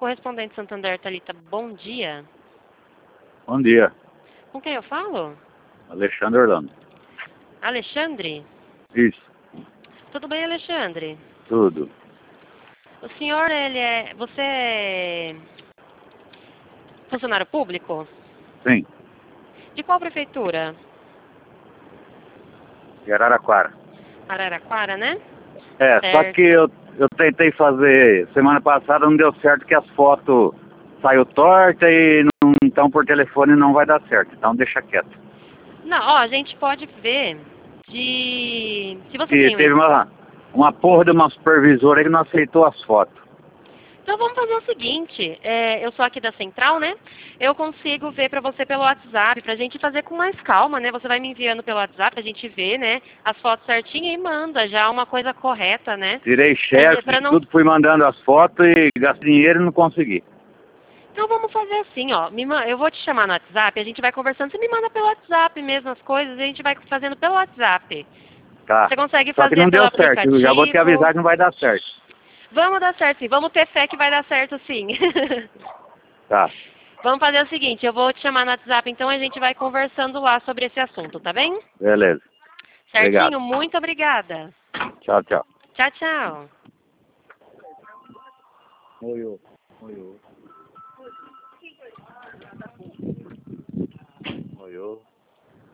Correspondente Santander, Thalita, bom dia. Bom dia, Com quem eu falo? Alexandre Orlando. Alexandre? Isso, Tudo bem, Alexandre? tudo. O senhor, você é funcionário público? Sim, De qual prefeitura? de Araraquara. Araraquara, né? Só Certo. que eu tentei fazer semana passada, não deu certo, que as fotos saiu torta e não, então por telefone não vai dar certo, então deixa quieto. Não, ó, a gente pode ver se você E tem teve uma porra de uma supervisora aí que não aceitou as fotos. Então vamos fazer o seguinte, eu sou aqui da Central, né? Eu consigo ver para você pelo WhatsApp, pra gente fazer com mais calma, né? Você vai me enviando pelo WhatsApp, a gente vê, né? As fotos certinho e manda já uma coisa correta, né? Tirei chefe, Pra não... tudo, fui mandando as fotos e gastei dinheiro e não consegui. Então vamos fazer assim, ó. Eu vou te chamar no WhatsApp, a gente vai conversando, você me manda pelo WhatsApp mesmo as coisas, a gente vai fazendo pelo WhatsApp. Tá. Você consegue Só que fazer não pelo deu certo, eu já vou te aplicativo? avisar que não vai dar certo. Vamos dar certo sim, vamos ter fé que vai dar certo sim. Tá, Vamos fazer o seguinte, eu vou te chamar no WhatsApp, então a gente vai conversando lá sobre esse assunto, tá bem? beleza. Obrigado. Certinho? Muito obrigada. Tchau, tchau. Tchau, tchau. Oi, oi. Oi,